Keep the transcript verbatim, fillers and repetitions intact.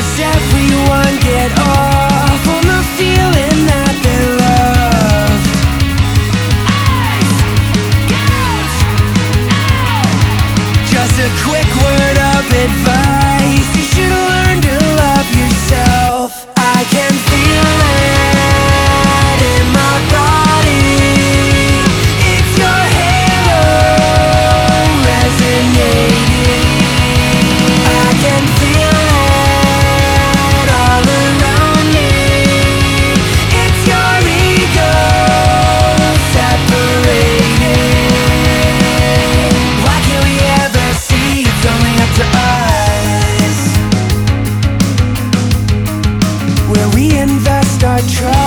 everyone get off on the feeling that they're loved? Just a quick word of advice: you should learn to love yourself. I can feel it in my body. It's your halo resonating. I can feel it all around me. It's your ego separating. Why can't we ever see it's only up to us? Where we invest our trust.